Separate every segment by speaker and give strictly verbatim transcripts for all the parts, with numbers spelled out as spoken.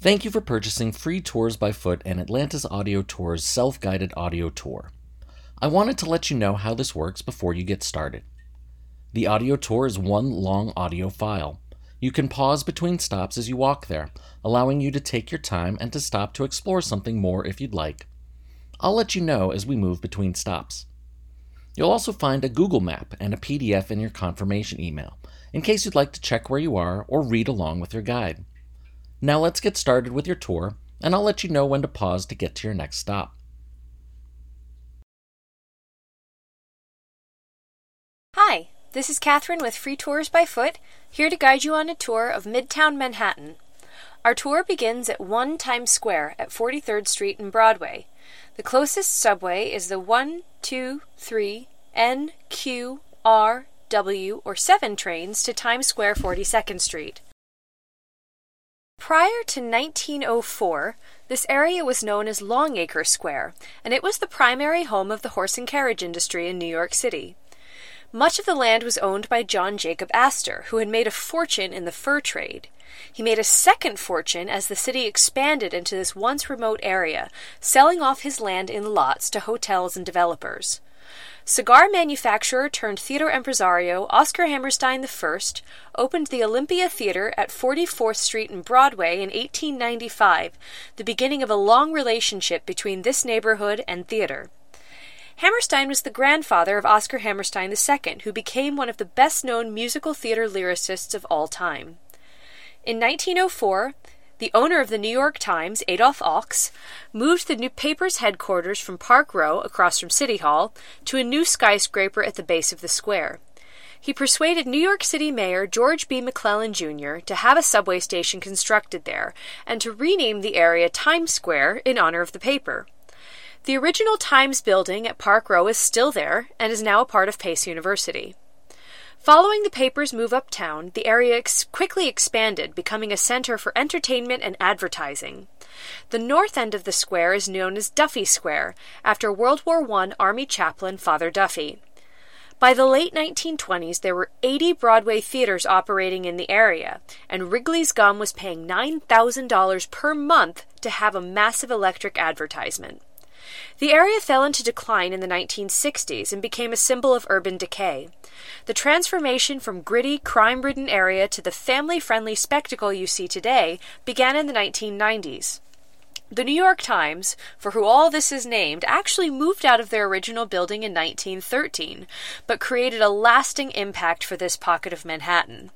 Speaker 1: Thank you for purchasing Free Tours by Foot and Atlantis Audio Tours self-guided audio tour. I wanted to let you know how this works before you get started. The audio tour is one long audio file. You can pause between stops as you walk there, allowing you to take your time and to stop to explore something more if you'd like. I'll let you know as we move between stops. You'll also find a Google map and a P D F in your confirmation email, in case you'd like to check where you are or read along with your guide. Now let's get started with your tour, and I'll let you know when to pause to get to your next stop.
Speaker 2: Hi, this is Catherine with Free Tours by Foot, here to guide you on a tour of Midtown Manhattan. Our tour begins at one Times Square at forty-third Street and Broadway. The closest subway is the one, two, three, N, Q, R, W, or seven trains to Times Square forty-second Street. Prior to nineteen oh four, this area was known as Longacre Square, and it was the primary home of the horse and carriage industry in New York City. Much of the land was owned by John Jacob Astor, who had made a fortune in the fur trade. He made a second fortune as the city expanded into this once remote area, selling off his land in lots to hotels and developers. Cigar manufacturer turned theater impresario Oscar Hammerstein the First opened the Olympia Theater at forty-fourth Street and Broadway in eighteen ninety-five, the beginning of a long relationship between this neighborhood and theater. Hammerstein was the grandfather of Oscar Hammerstein the Second, who became one of the best-known musical theater lyricists of all time. In nineteen oh four, the owner of the New York Times, Adolph Ochs, moved the new paper's headquarters from Park Row, across from City Hall, to a new skyscraper at the base of the square. He persuaded New York City Mayor George B. McClellan Junior to have a subway station constructed there, and to rename the area Times Square in honor of the paper. The original Times building at Park Row is still there, and is now a part of Pace University. Following the paper's move uptown, the area ex- quickly expanded, becoming a center for entertainment and advertising. The north end of the square is known as Duffy Square, after World War One Army chaplain Father Duffy. By the late nineteen twenties, there were eighty Broadway theaters operating in the area, and Wrigley's Gum was paying nine thousand dollars per month to have a massive electric advertisement. The area fell into decline in the nineteen sixties and became a symbol of urban decay. The transformation from gritty, crime-ridden area to the family-friendly spectacle you see today began in the nineteen nineties. The New York Times, for who all this is named, actually moved out of their original building in nineteen thirteen, but created a lasting impact for this pocket of Manhattan.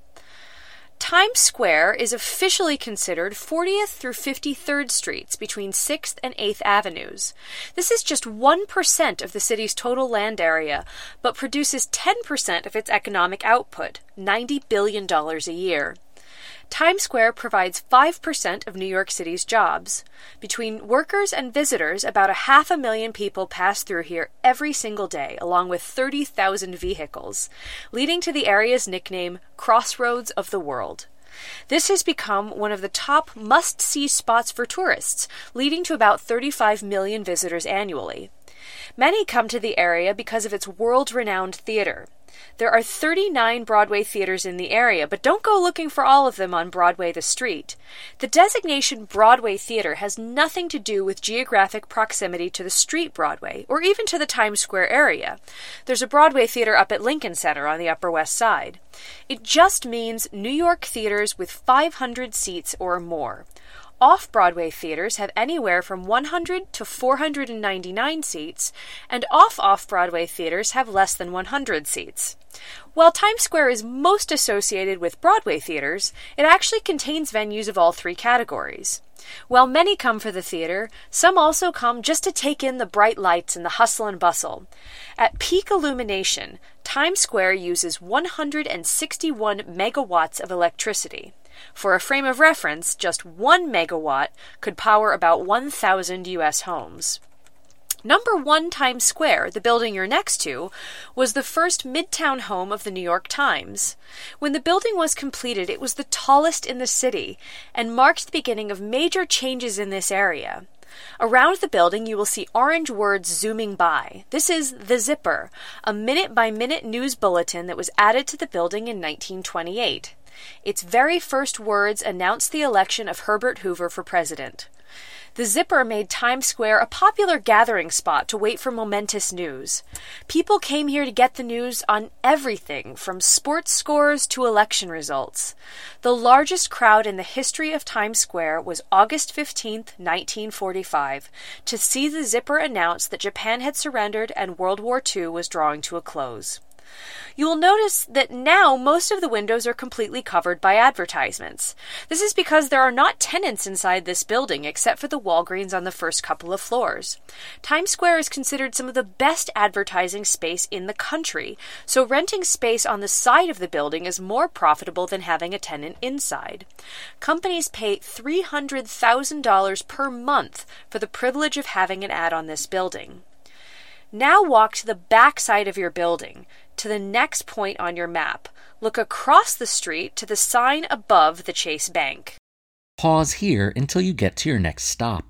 Speaker 2: Times Square is officially considered fortieth through fifty-third Streets between sixth and eighth Avenues. This is just one percent of the city's total land area, but produces ten percent of its economic output, ninety billion dollars a year. Times Square provides five percent of New York City's jobs. Between workers and visitors, about a half a million people pass through here every single day, along with thirty thousand vehicles, leading to the area's nickname, Crossroads of the World. This has become one of the top must-see spots for tourists, leading to about thirty-five million visitors annually. Many come to the area because of its world-renowned theater. There are thirty-nine Broadway theaters in the area, but don't go looking for all of them on Broadway the street. The designation Broadway Theater has nothing to do with geographic proximity to the street Broadway, or even to the Times Square area. There's a Broadway theater up at Lincoln Center on the Upper West Side. It just means New York theaters with five hundred seats or more. Off-Broadway theaters have anywhere from one hundred to four hundred ninety-nine seats, and off-off-Broadway theaters have less than one hundred seats. While Times Square is most associated with Broadway theaters, it actually contains venues of all three categories. While many come for the theater, some also come just to take in the bright lights and the hustle and bustle. At peak illumination, Times Square uses one hundred sixty-one megawatts of electricity. For a frame of reference, just one megawatt could power about one thousand U S homes. Number one Times Square, the building you're next to, was the first midtown home of the New York Times. When the building was completed, it was the tallest in the city and marked the beginning of major changes in this area. Around the building, you will see orange words zooming by. This is The Zipper, a minute-by-minute news bulletin that was added to the building in nineteen twenty-eight. Its very first words announced the election of Herbert Hoover for president. The Zipper made Times Square a popular gathering spot to wait for momentous news. People came here to get the news on everything, from sports scores to election results. The largest crowd in the history of Times Square was August fifteenth, nineteen forty-five, to see the Zipper announce that Japan had surrendered and World War Two was drawing to a close. You will notice that now most of the windows are completely covered by advertisements. This is because there are not tenants inside this building except for the Walgreens on the first couple of floors. Times Square is considered some of the best advertising space in the country, so renting space on the side of the building is more profitable than having a tenant inside. Companies pay three hundred thousand dollars per month for the privilege of having an ad on this building. Now walk to the back side of your building, to the next point on your map. Look across the street to the sign above the Chase Bank.
Speaker 1: Pause here until you get to your next stop.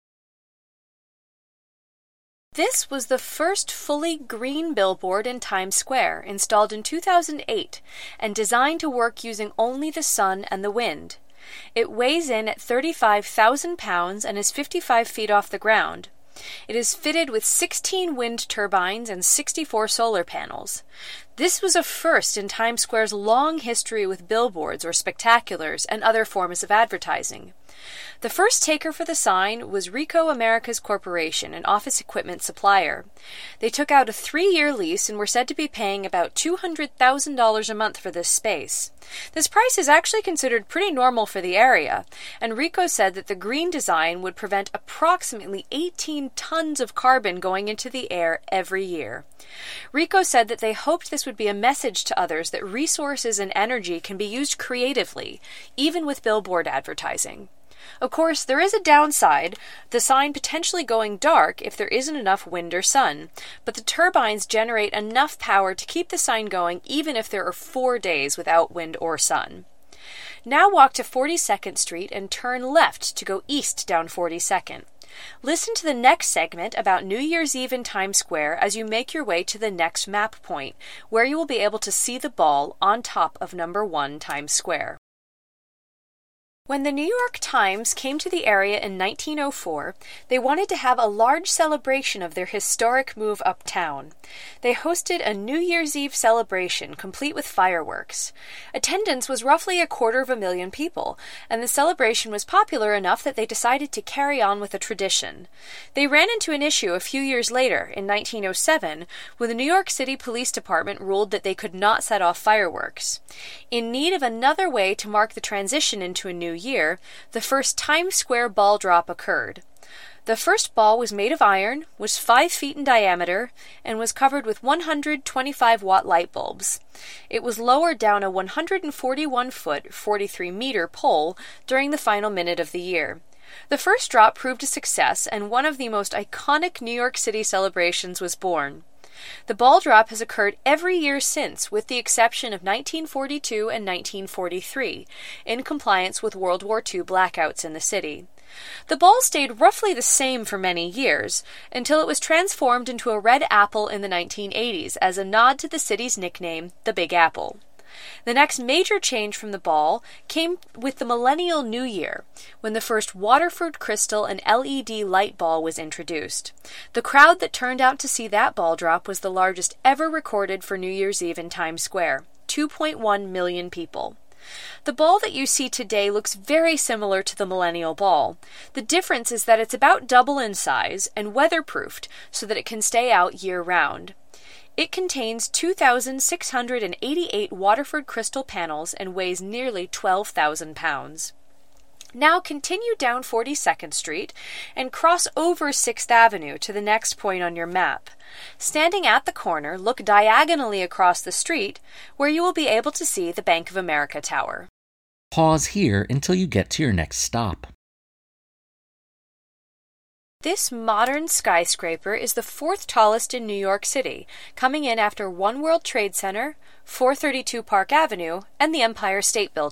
Speaker 2: This was the first fully green billboard in Times Square, installed in two thousand eight, and designed to work using only the sun and the wind. It weighs in at thirty-five thousand pounds and is fifty-five feet off the ground. It is fitted with sixteen wind turbines and sixty-four solar panels. This was a first in Times Square's long history with billboards or spectaculars and other forms of advertising. The first taker for the sign was Ricoh Americas Corporation, an office equipment supplier. They took out a three-year lease and were said to be paying about two hundred thousand dollars a month for this space. This price is actually considered pretty normal for the area, and Ricoh said that the green design would prevent approximately eighteen tons of carbon going into the air every year. Ricoh said that they hoped this would be a message to others that resources and energy can be used creatively, even with billboard advertising. Of course, there is a downside, the sign potentially going dark if there isn't enough wind or sun, but the turbines generate enough power to keep the sign going even if there are four days without wind or sun. Now walk to forty-second Street and turn left to go east down forty-second. Listen to the next segment about New Year's Eve in Times Square as you make your way to the next map point, where you will be able to see the ball on top of number one Times Square. When the New York Times came to the area in nineteen oh four, they wanted to have a large celebration of their historic move uptown. They hosted a New Year's Eve celebration, complete with fireworks. Attendance was roughly a quarter of a million people, and the celebration was popular enough that they decided to carry on with a tradition. They ran into an issue a few years later, in nineteen oh seven, when the New York City Police Department ruled that they could not set off fireworks. In need of another way to mark the transition into a new year, the first Times Square ball drop occurred. The first ball was made of iron, was five feet in diameter, and was covered with one hundred twenty-five watt light bulbs. It was lowered down a one hundred forty-one foot, forty-three meter pole during the final minute of the year. The first drop proved a success, and one of the most iconic New York City celebrations was born. The ball drop has occurred every year since, with the exception of nineteen forty-two and nineteen forty-three, in compliance with World War Two blackouts in the city. The ball stayed roughly the same for many years, until it was transformed into a red apple in the nineteen eighties as a nod to the city's nickname, the Big Apple. The next major change from the ball came with the Millennial New Year, when the first Waterford crystal and L E D light ball was introduced. The crowd that turned out to see that ball drop was the largest ever recorded for New Year's Eve in Times Square, two point one million people. The ball that you see today looks very similar to the Millennial Ball. The difference is that it's about double in size and weatherproofed so that it can stay out year-round. It contains two thousand six hundred eighty-eight Waterford crystal panels and weighs nearly twelve thousand pounds. Now continue down forty-second Street and cross over sixth Avenue to the next point on your map. Standing at the corner, look diagonally across the street, where you will be able to see the Bank of America Tower.
Speaker 1: Pause here until you get to your next stop.
Speaker 2: This modern skyscraper is the fourth tallest in New York City, coming in after One World Trade Center, four thirty-two Park Avenue, and the Empire State Building.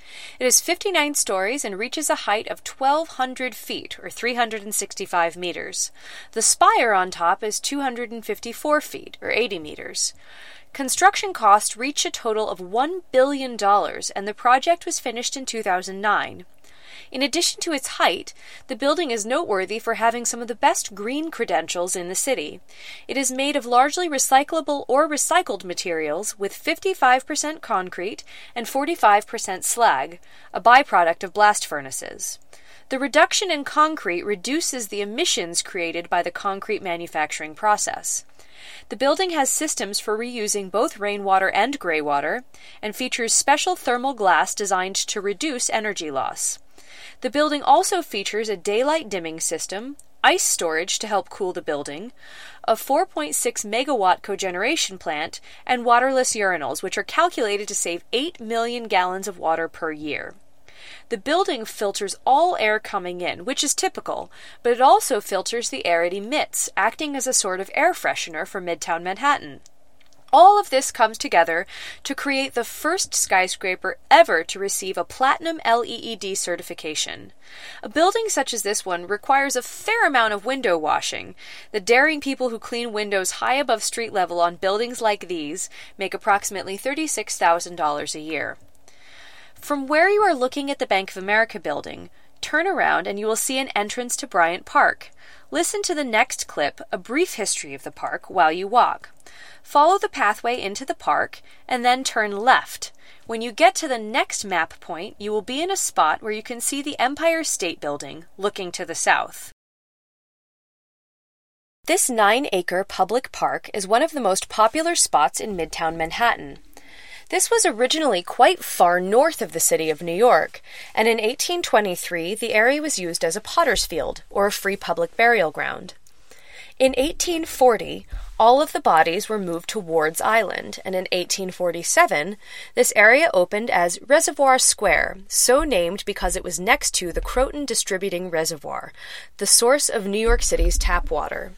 Speaker 2: It is fifty-nine stories and reaches a height of twelve hundred feet, or three hundred sixty-five meters. The spire on top is two hundred fifty-four feet, or eighty meters. Construction costs reached a total of one billion dollars, and the project was finished in two thousand nine. In addition to its height, the building is noteworthy for having some of the best green credentials in the city. It is made of largely recyclable or recycled materials with fifty-five percent concrete and forty-five percent slag, a byproduct of blast furnaces. The reduction in concrete reduces the emissions created by the concrete manufacturing process. The building has systems for reusing both rainwater and greywater, and features special thermal glass designed to reduce energy loss. The building also features a daylight dimming system, ice storage to help cool the building, a four point six megawatt cogeneration plant, and waterless urinals, which are calculated to save eight million gallons of water per year. The building filters all air coming in, which is typical, but it also filters the air it emits, acting as a sort of air freshener for Midtown Manhattan. All of this comes together to create the first skyscraper ever to receive a platinum L E E D certification. A building such as this one requires a fair amount of window washing. The daring people who clean windows high above street level on buildings like these make approximately thirty-six thousand dollars a year. From where you are looking at the Bank of America building, turn around and you will see an entrance to Bryant Park. Listen to the next clip, a brief history of the park, while you walk. Follow the pathway into the park, and then turn left. When you get to the next map point, you will be in a spot where you can see the Empire State Building, looking to the south. This nine-acre public park is one of the most popular spots in Midtown Manhattan. This was originally quite far north of the city of New York, and in eighteen twenty-three the area was used as a potter's field, or a free public burial ground. In eighteen forty, all of the bodies were moved to Ward's Island, and in eighteen forty-seven, this area opened as Reservoir Square, so named because it was next to the Croton Distributing Reservoir, the source of New York City's tap water.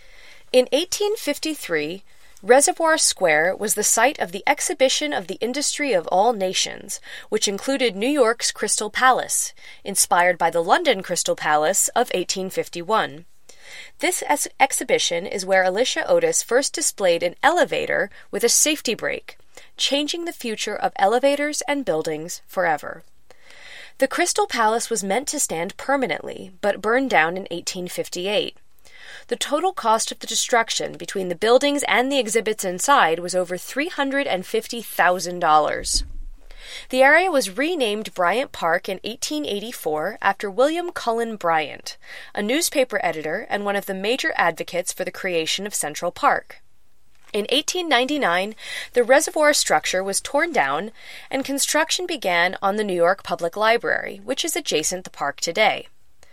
Speaker 2: In eighteen fifty-three, Reservoir Square was the site of the Exhibition of the Industry of All Nations, which included New York's Crystal Palace, inspired by the London Crystal Palace of eighteen fifty-one. This ex- exhibition is where Alicia Otis first displayed an elevator with a safety brake, changing the future of elevators and buildings forever. The Crystal Palace was meant to stand permanently, but burned down in eighteen fifty-eight. The total cost of the destruction between the buildings and the exhibits inside was over three hundred fifty thousand dollars. The area was renamed Bryant Park in eighteen eighty-four after William Cullen Bryant, a newspaper editor and one of the major advocates for the creation of Central Park. In eighteen ninety-nine, the reservoir structure was torn down, and construction began on the New York Public Library, which is adjacent the park today.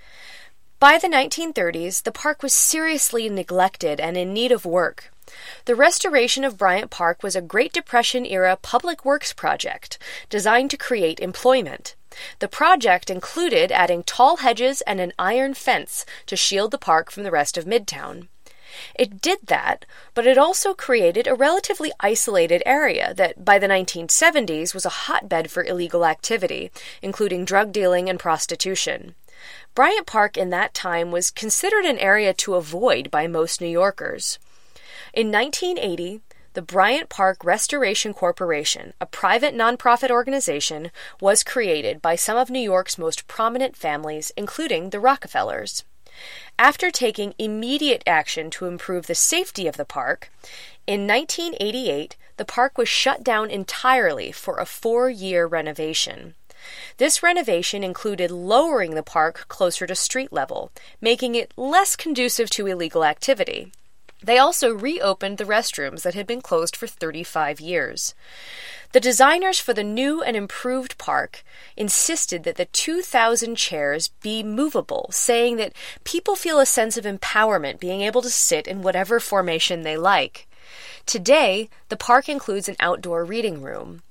Speaker 2: By the nineteen thirties, the park was seriously neglected and in need of work. The restoration of Bryant Park was a Great Depression-era public works project designed to create employment. The project included adding tall hedges and an iron fence to shield the park from the rest of Midtown. It did that, but it also created a relatively isolated area that, by the nineteen seventies, was a hotbed for illegal activity, including drug dealing and prostitution. Bryant Park in that time was considered an area to avoid by most New Yorkers. In nineteen eighty, the Bryant Park Restoration Corporation, a private nonprofit organization, was created by some of New York's most prominent families, including the Rockefellers. After taking immediate action to improve the safety of the park, in nineteen eighty-eight, the park was shut down entirely for a four-year renovation. This renovation included lowering the park closer to street level, making it less conducive to illegal activity. They also reopened the restrooms that had been closed for thirty-five years. The designers for the new and improved park insisted that the two thousand chairs be movable, saying that people feel a sense of empowerment being able to sit in whatever formation they like. Today, the park includes an outdoor reading room.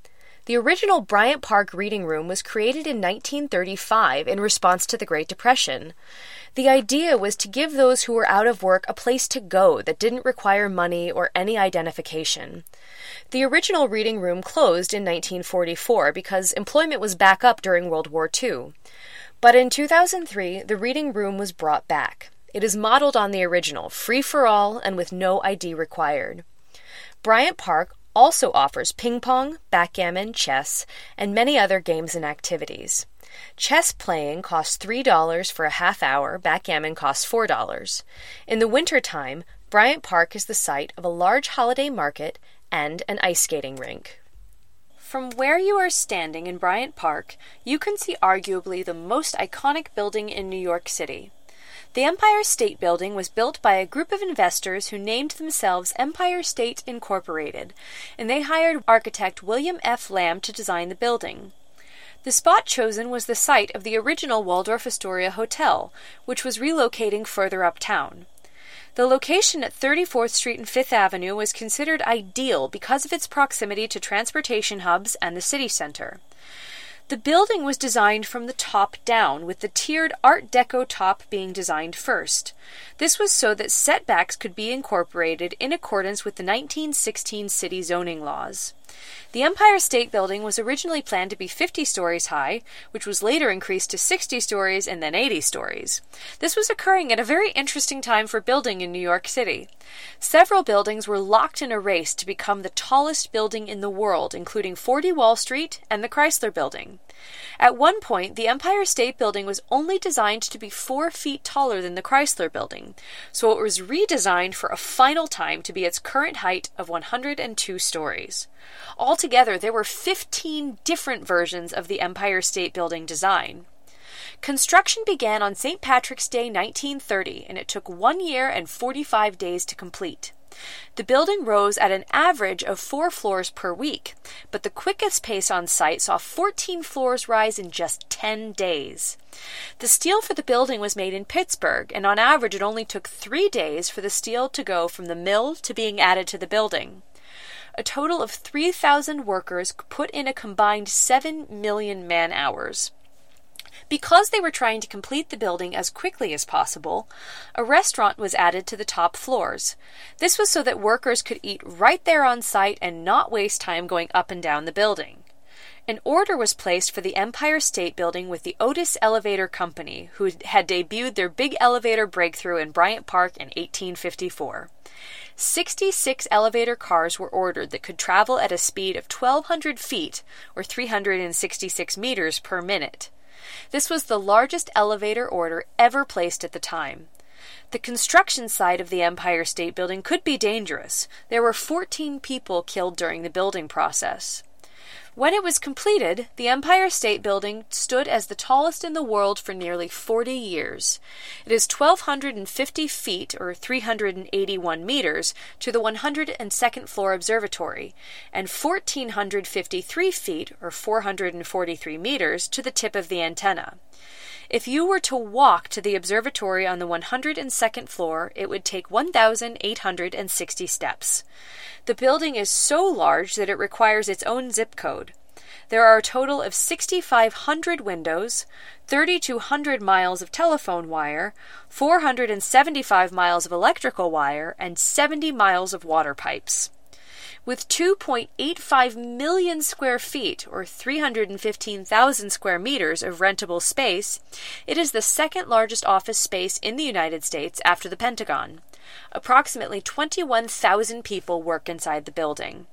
Speaker 2: The original Bryant Park Reading Room was created in nineteen thirty-five in response to the Great Depression. The idea was to give those who were out of work a place to go that didn't require money or any identification. The original reading room closed in nineteen forty-four because employment was back up during World War Two. But in two thousand three, the reading room was brought back. It is modeled on the original, free for all and with no I D required. Bryant Park also offers ping pong, backgammon, chess, and many other games and activities. Chess playing costs three dollars for a half hour, backgammon costs four dollars. In the wintertime, Bryant Park is the site of a large holiday market and an ice skating rink. From where you are standing in Bryant Park, you can see arguably the most iconic building in New York City. The Empire State Building was built by a group of investors who named themselves Empire State Incorporated, and they hired architect William F. Lamb to design the building. The spot chosen was the site of the original Waldorf Astoria Hotel, which was relocating further uptown. The location at thirty-fourth Street and Fifth Avenue was considered ideal because of its proximity to transportation hubs and the city center. The building was designed from the top down, with the tiered Art Deco top being designed first. This was so that setbacks could be incorporated in accordance with the nineteen sixteen city zoning laws. The Empire State Building was originally planned to be fifty stories high, which was later increased to sixty stories and then eighty stories. This was occurring at a very interesting time for building in New York City. Several buildings were locked in a race to become the tallest building in the world, including forty Wall Street and the Chrysler Building. At one point, the Empire State Building was only designed to be four feet taller than the Chrysler Building, so it was redesigned for a final time to be its current height of one hundred two stories. Altogether, there were fifteen different versions of the Empire State Building design. Construction began on Saint Patrick's Day nineteen thirty, and it took one year and forty-five days to complete. The building rose at an average of four floors per week, but the quickest pace on site saw fourteen floors rise in just ten days. The steel for the building was made in Pittsburgh, and on average it only took three days for the steel to go from the mill to being added to the building. A total of three thousand workers put in a combined seven million man-hours. Because they were trying to complete the building as quickly as possible, a restaurant was added to the top floors. This was so that workers could eat right there on site and not waste time going up and down the building. An order was placed for the Empire State Building with the Otis Elevator Company, who had debuted their big elevator breakthrough in Bryant Park in eighteen fifty-four. sixty-six elevator cars were ordered that could travel at a speed of twelve hundred feet, or three hundred sixty-six meters per minute. This was the largest elevator order ever placed at the time. The construction site of the Empire State Building could be dangerous. There were fourteen people killed during the building process. When it was completed, the Empire State Building stood as the tallest in the world for nearly forty years. It is one thousand two hundred fifty feet, or three hundred eighty-one meters, to the one hundred second floor observatory, and one thousand four hundred fifty-three feet, or four hundred forty-three meters, to the tip of the antenna. If you were to walk to the observatory on the one hundred second floor, it would take one thousand eight hundred sixty steps. The building is so large that it requires its own zip code. There are a total of six thousand five hundred windows, three thousand two hundred miles of telephone wire, four hundred seventy-five miles of electrical wire, and seventy miles of water pipes. With two point eight five million square feet, or three hundred fifteen thousand square meters of rentable space, it is the second largest office space in the United States after the Pentagon. Approximately twenty-one thousand people work inside the building.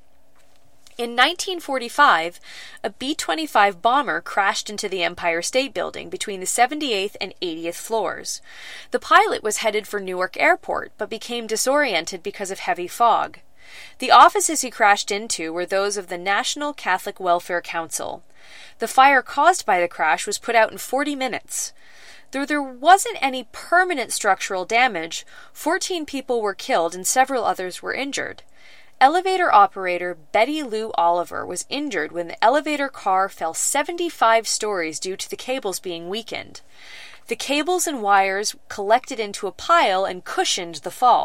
Speaker 2: In nineteen forty-five, a B twenty-five bomber crashed into the Empire State Building between the seventy-eighth and eightieth floors. The pilot was headed for Newark Airport, but became disoriented because of heavy fog. The offices he crashed into were those of the National Catholic Welfare Council. The fire caused by the crash was put out in forty minutes. Though there wasn't any permanent structural damage, fourteen people were killed and several others were injured. Elevator operator Betty Lou Oliver was injured when the elevator car fell seventy-five stories due to the cables being weakened. The cables and wires collected into a pile and cushioned the fall.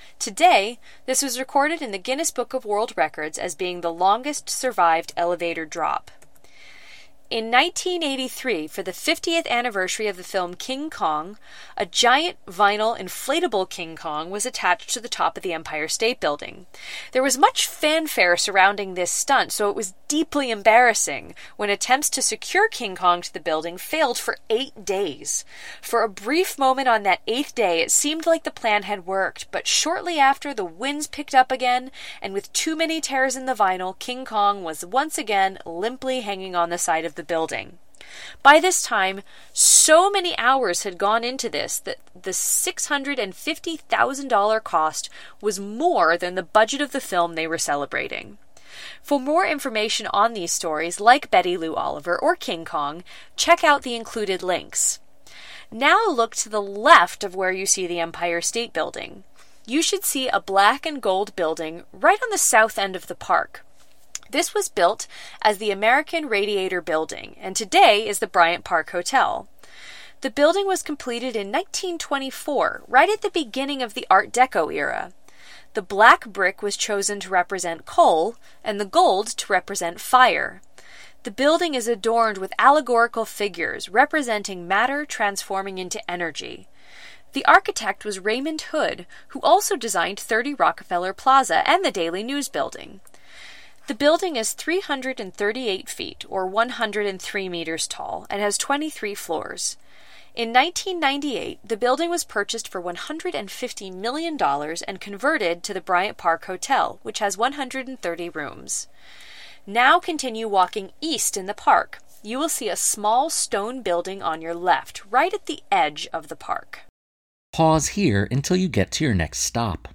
Speaker 2: Today, this was recorded in the Guinness Book of World Records as being the longest survived elevator drop. In nineteen eighty-three, for the fiftieth anniversary of the film King Kong, a giant vinyl inflatable King Kong was attached to the top of the Empire State Building. There was much fanfare surrounding this stunt, so it was deeply embarrassing when attempts to secure King Kong to the building failed for eight days. For a brief moment on that eighth day, it seemed like the plan had worked, but shortly after, the winds picked up again, and with too many tears in the vinyl, King Kong was once again limply hanging on the side of the building. By this time, so many hours had gone into this that the six hundred fifty thousand dollars cost was more than the budget of the film they were celebrating. For more information on these stories, like Betty Lou Oliver or King Kong, check out the included links. Now look to the left of where you see the Empire State Building. You should see a black and gold building right on the south end of the park. This was built as the American Radiator Building, and today is the Bryant Park Hotel. The building was completed in nineteen twenty-four, right at the beginning of the Art Deco era. The black brick was chosen to represent coal, and the gold to represent fire. The building is adorned with allegorical figures representing matter transforming into energy. The architect was Raymond Hood, who also designed thirty Rockefeller Plaza and the Daily News Building. The building is three hundred thirty-eight feet, or one hundred three meters tall, and has twenty-three floors. In nineteen ninety-eight, the building was purchased for one hundred fifty million dollars and converted to the Bryant Park Hotel, which has one hundred thirty rooms. Now continue walking east in the park. You will see a small stone building on your left, right at the edge of the park.
Speaker 1: Pause here until you get to your next stop.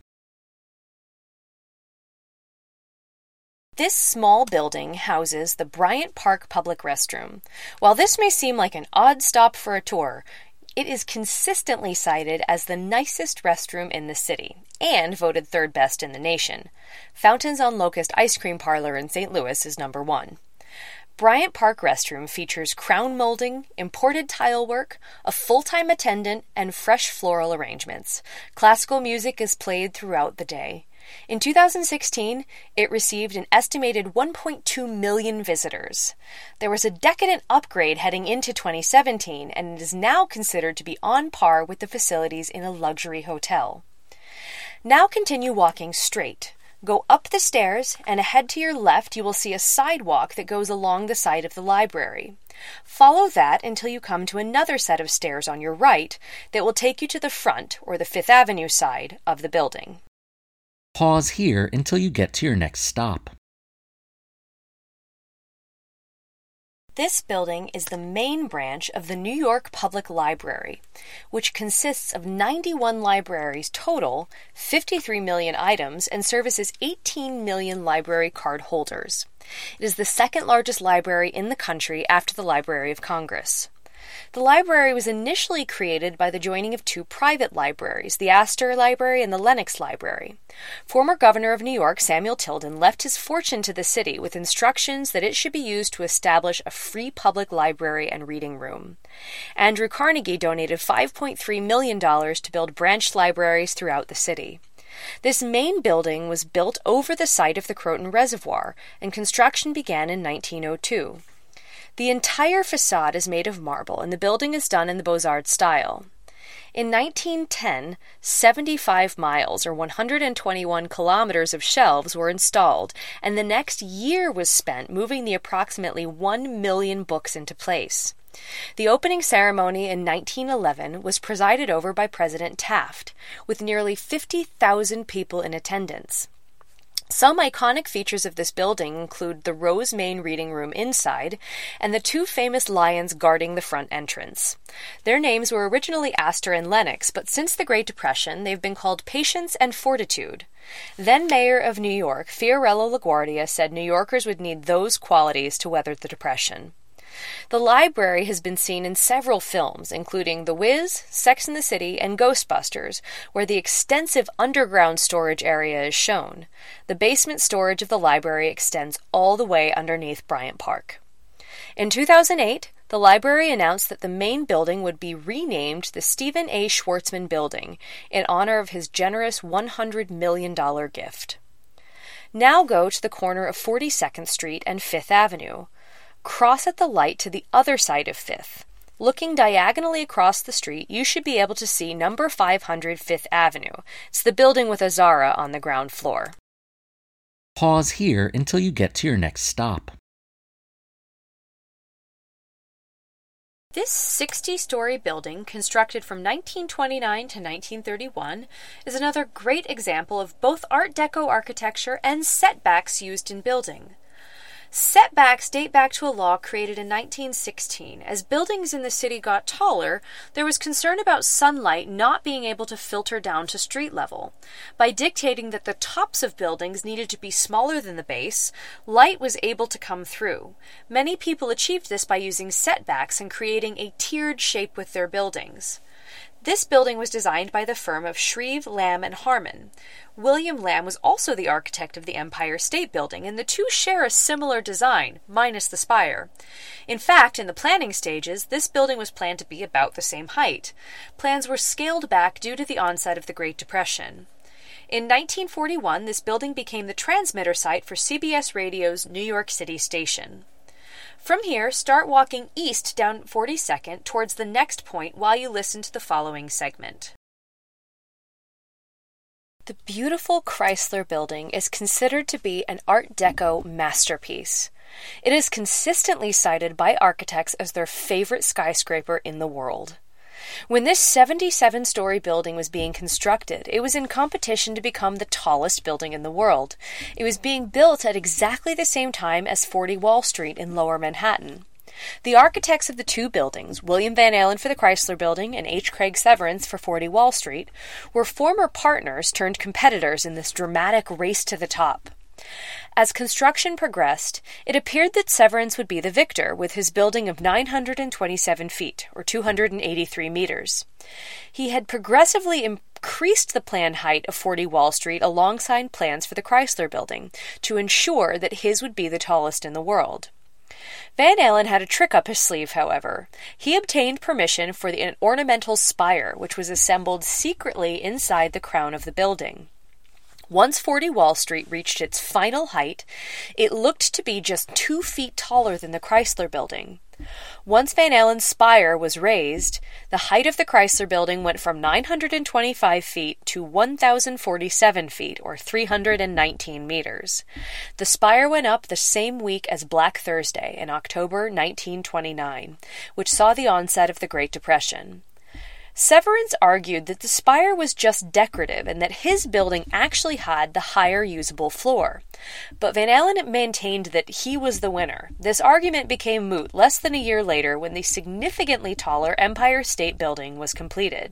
Speaker 2: This small building houses the Bryant Park Public Restroom. While this may seem like an odd stop for a tour, it is consistently cited as the nicest restroom in the city, and voted third best in the nation. Fountains on Locust Ice Cream Parlor in Saint Louis is number one. Bryant Park Restroom features crown molding, imported tile work, a full-time attendant, and fresh floral arrangements. Classical music is played throughout the day. In two thousand sixteen, it received an estimated one point two million visitors. There was a decadent upgrade heading into twenty seventeen, and it is now considered to be on par with the facilities in a luxury hotel. Now continue walking straight. Go up the stairs, and ahead to your left you will see a sidewalk that goes along the side of the library. Follow that until you come to another set of stairs on your right that will take you to the front, or the Fifth Avenue side, of the building.
Speaker 1: Pause here until you get to your next stop.
Speaker 2: This building is the main branch of the New York Public Library, which consists of ninety-one libraries total, fifty-three million items, and services eighteen million library card holders. It is the second largest library in the country after the Library of Congress. The library was initially created by the joining of two private libraries, the Astor Library and the Lenox Library. Former Governor of New York, Samuel Tilden, left his fortune to the city with instructions that it should be used to establish a free public library and reading room. Andrew Carnegie donated five point three million dollars to build branch libraries throughout the city. This main building was built over the site of the Croton Reservoir, and construction began in nineteen oh two. The entire facade is made of marble, and the building is done in the Beaux-Arts style. In nineteen ten, seventy-five miles, or one hundred twenty-one kilometers of shelves were installed, and the next year was spent moving the approximately one million books into place. The opening ceremony in nineteen eleven was presided over by President Taft, with nearly fifty thousand people in attendance. Some iconic features of this building include the Rose Main Reading Room inside and the two famous lions guarding the front entrance. Their names were originally Astor and Lenox, but since the Great Depression, they've been called Patience and Fortitude. Then Mayor of New York, Fiorello LaGuardia, said New Yorkers would need those qualities to weather the Depression. The library has been seen in several films, including The Wiz, Sex and the City, and Ghostbusters, where the extensive underground storage area is shown. The basement storage of the library extends all the way underneath Bryant Park. In two thousand eight, The library announced that the main building would be renamed the Stephen A. Schwarzman Building in honor of his generous one hundred million dollars gift. Now go to the corner of forty-second Street and Fifth Avenue. Cross at the light to the other side of Fifth. Looking diagonally across the street, you should be able to see number five hundred Fifth Avenue. It's the building with a Zara on the ground floor.
Speaker 1: Pause here until you get to your next stop.
Speaker 2: This sixty-story building, constructed from nineteen twenty-nine to nineteen thirty-one, is another great example of both Art Deco architecture and setbacks used in building. Setbacks date back to a law created in nineteen sixteen. As buildings in the city got taller, there was concern about sunlight not being able to filter down to street level. By dictating that the tops of buildings needed to be smaller than the base, light was able to come through. Many people achieved this by using setbacks and creating a tiered shape with their buildings. This building was designed by the firm of Shreve, Lamb and Harmon. William Lamb was also the architect of the Empire State Building, and the two share a similar design, minus the spire. In fact, in the planning stages, this building was planned to be about the same height. Plans were scaled back due to the onset of the Great Depression. In nineteen forty-one, this building became the transmitter site for C B S Radio's New York City station. From here, start walking east down forty-second towards the next point while you listen to the following segment. The beautiful Chrysler Building is considered to be an Art Deco masterpiece. It is consistently cited by architects as their favorite skyscraper in the world. When this seventy-seven-story building was being constructed, it was in competition to become the tallest building in the world. It was being built at exactly the same time as forty Wall Street in Lower Manhattan. The architects of the two buildings, William Van Allen for the Chrysler Building and H. Craig Severance for forty Wall Street, were former partners turned competitors in this dramatic race to the top. As construction progressed, it appeared that Severance would be the victor with his building of nine hundred twenty-seven feet, or two hundred eighty-three meters. He had progressively increased the planned height of forty Wall Street alongside plans for the Chrysler Building to ensure that his would be the tallest in the world. Van Allen had a trick up his sleeve, however. He obtained permission for the, an ornamental spire, which was assembled secretly inside the crown of the building. Once forty Wall Street reached its final height, it looked to be just two feet taller than the Chrysler Building. Once Van Allen's spire was raised, the height of the Chrysler Building went from nine hundred twenty-five feet to one thousand forty-seven feet, or three hundred nineteen meters. The spire went up the same week as Black Thursday in October nineteen twenty-nine, which saw the onset of the Great Depression. Severance argued that the spire was just decorative and that his building actually had the higher usable floor. But Van Allen maintained that he was the winner. This argument became moot less than a year later when the significantly taller Empire State Building was completed.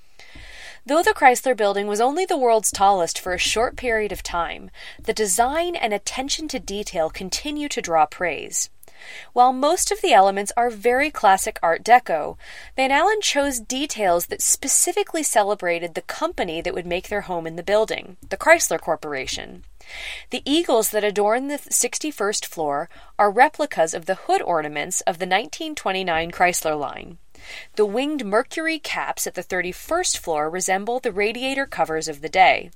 Speaker 2: Though the Chrysler Building was only the world's tallest for a short period of time, the design and attention to detail continue to draw praise. While most of the elements are very classic Art Deco, Van Allen chose details that specifically celebrated the company that would make their home in the building, the Chrysler Corporation. The eagles that adorn the sixty-first floor are replicas of the hood ornaments of the nineteen twenty-nine Chrysler line. The winged Mercury caps at the thirty-first floor resemble the radiator covers of the day.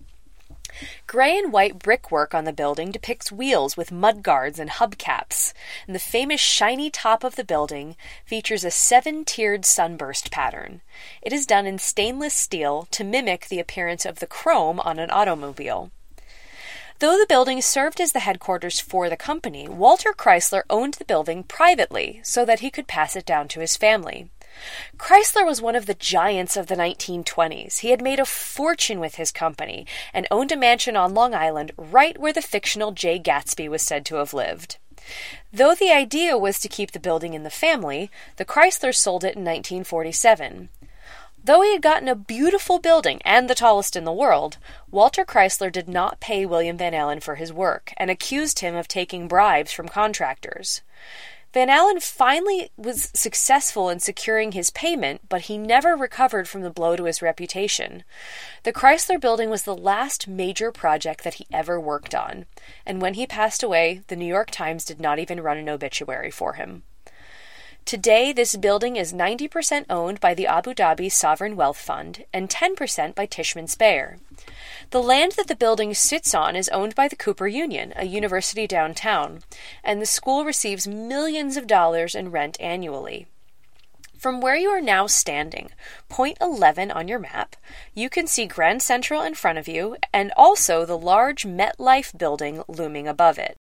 Speaker 2: Gray and white brickwork on the building depicts wheels with mudguards and hubcaps, and the famous shiny top of the building features a seven-tiered sunburst pattern. It is done in stainless steel to mimic the appearance of the chrome on an automobile. Though the building served as the headquarters for the company, Walter Chrysler owned the building privately so that he could pass it down to his family. Chrysler was one of the giants of the nineteen twenties. He had made a fortune with his company and owned a mansion on Long Island right where the fictional Jay Gatsby was said to have lived. Though the idea was to keep the building in the family, the Chryslers sold it in nineteen forty-seven. Though he had gotten a beautiful building and the tallest in the world, Walter Chrysler did not pay William Van Allen for his work and accused him of taking bribes from contractors. Van Allen finally was successful in securing his payment, but he never recovered from the blow to his reputation. The Chrysler Building was the last major project that he ever worked on, and when he passed away, the New York Times did not even run an obituary for him. Today, this building is ninety percent owned by the Abu Dhabi Sovereign Wealth Fund and ten percent by Tishman Speyer. The land that the building sits on is owned by the Cooper Union, a university downtown, and the school receives millions of dollars in rent annually. From where you are now standing, point eleven on your map, you can see Grand Central in front of you and also the large MetLife building looming above it.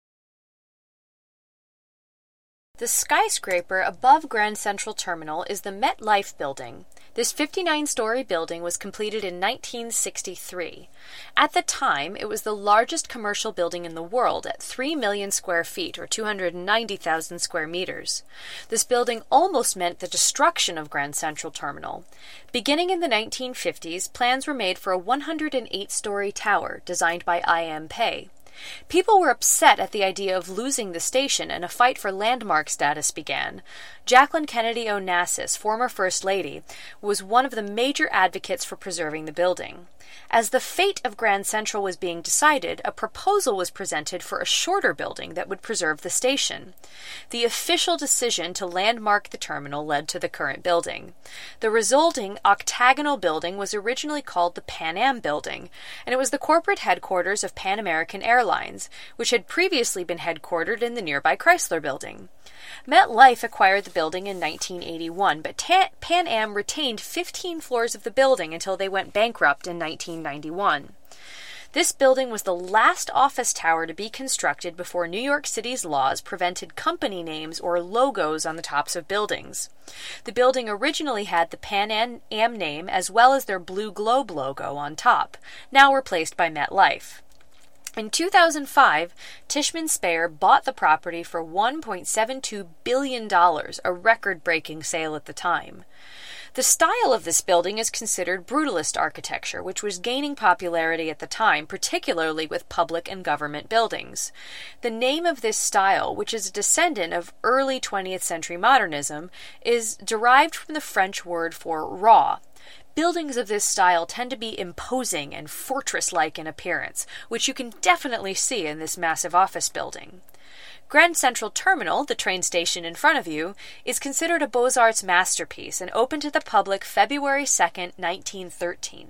Speaker 2: The skyscraper above Grand Central Terminal is the MetLife building. This fifty-nine-story building was completed in nineteen sixty-three. At the time, it was the largest commercial building in the world at three million square feet, or two hundred ninety thousand square meters. This building almost meant the destruction of Grand Central Terminal. Beginning in the nineteen fifties, plans were made for a one hundred eight-story tower designed by I M Pei. People were upset at the idea of losing the station, and a fight for landmark status began. Jacqueline Kennedy Onassis, former First Lady, was one of the major advocates for preserving the building. As the fate of Grand Central was being decided, a proposal was presented for a shorter building that would preserve the station. The official decision to landmark the terminal led to the current building. The resulting octagonal building was originally called the Pan Am Building, and it was the corporate headquarters of Pan American Airlines, which had previously been headquartered in the nearby Chrysler Building. MetLife acquired the building in nineteen eighty-one, but Ta- Pan Am retained fifteen floors of the building until they went bankrupt in nineteen ninety-one. This building was the last office tower to be constructed before New York City's laws prevented company names or logos on the tops of buildings. The building originally had the Pan Am name as well as their Blue Globe logo on top, now replaced by MetLife. In two thousand five, Tishman Speyer bought the property for one point seven two billion dollars, a record-breaking sale at the time. The style of this building is considered brutalist architecture, which was gaining popularity at the time, particularly with public and government buildings. The name of this style, which is a descendant of early twentieth century modernism, is derived from the French word for raw. Buildings of this style tend to be imposing and fortress-like in appearance, which you can definitely see in this massive office building. Grand Central Terminal, the train station in front of you, is considered a Beaux-Arts masterpiece and opened to the public February second, nineteen thirteen.